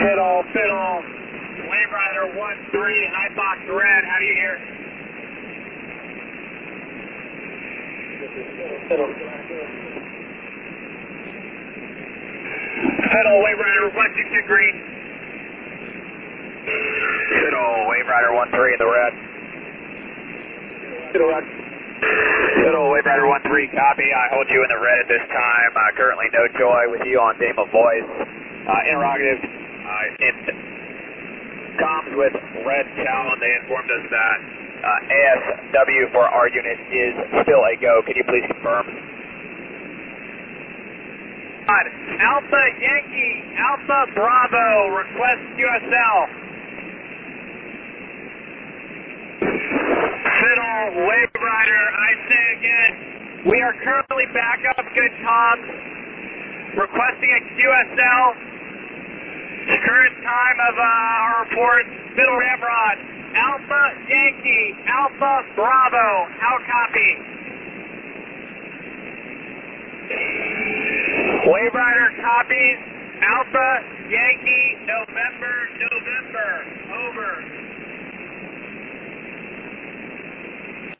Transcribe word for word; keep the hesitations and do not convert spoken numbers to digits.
Fiddle, fiddle. Wave Rider one three, high box red. How do you hear? Fiddle. Fiddle, Wave Rider one two two green. Fiddle, Wave Rider one three in the red. Fiddle, Rock. Fiddle, Wave Rider one three, copy. I hold you in the red at this time. Uh, currently no joy with you on Dame of Voice. Uh, interrogative. Uh, in comms with Red Talon, they informed us that uh, A S W for our unit is still a go. Can you please confirm? Alpha Yankee, Alpha Bravo, request U S L. Fiddle, Wave Rider, I say again, we are currently back up, good comms, requesting a Q S L. The current time of uh, our report, Fiddle Ramrod, Alpha Yankee, Alpha Bravo, how copy? Wave Rider copies, Alpha Yankee, no